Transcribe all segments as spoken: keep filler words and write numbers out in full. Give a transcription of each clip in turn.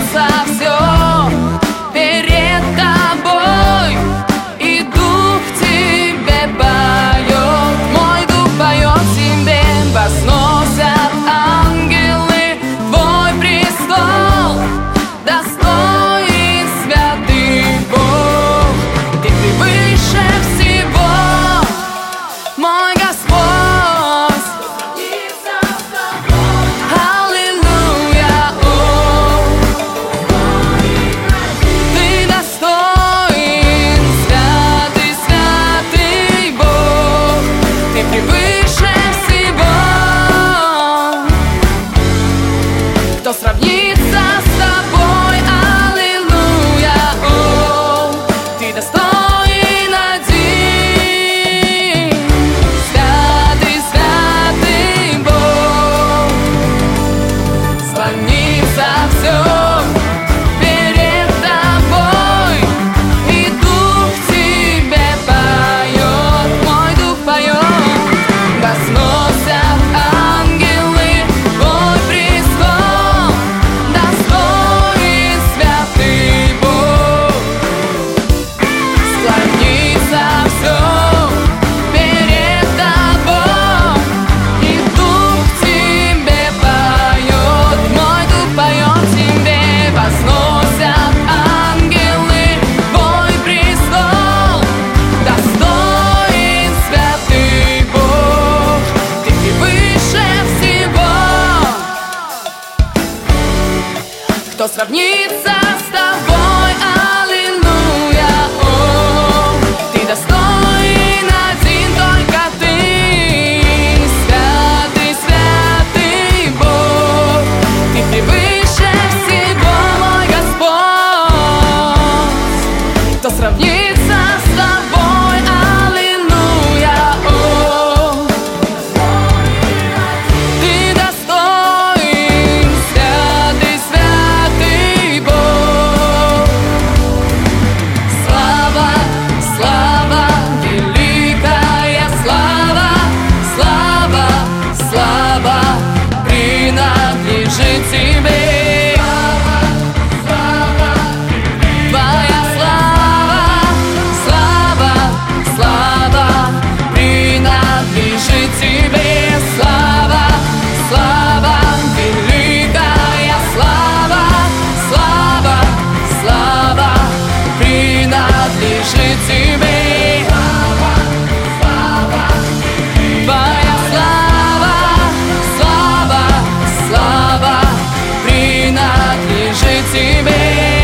сравнится все перед тобой, и дух тебе поет, мой дух поет тебе, возносят ангелы твой престол, достоин святый Бог, ты превыше всего, мой Господь. Кто сравнится с тобой, аллилуйя, о, ты достоин один, святый, святый Бог, склонится все перед тобой, и дух тебе поет, мой дух поет, возносят ангелы твой престол, достоин святый Бог, склонится все перед тобой, и дух тебе поет, мой дух поет тебе, возносят ангелы твой престол, достоин святый Бог, ты превыше всего. Кто сравнится с тобой, аллилуйя, о, ты достоин один, только ты, святый, святый Бог, ты превыше всего, мой Господь. Кто сравнится с тобой, аллилуйя, о, ты достоин, святый, святый Бог. Слава, слава, великая слава, слава, слава принадлежит тебе. Твоя слава, слава, слава принадлежит тебе. Слава, слава, великая слава, слава, слава принадлежит тебе. Твоя слава, слава, слава принадлежит тебе,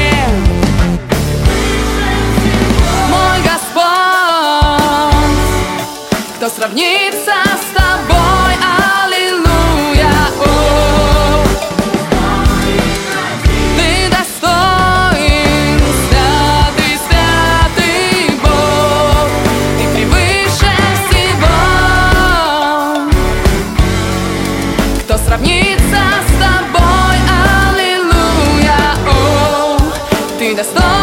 мой Господь. Кто сравнится с тобой, аллилуйя, о, ты достоин, святый, святый Бог, ты превыше всего. Кто сравнится с тобой, аллилуйя, о, ты достоин.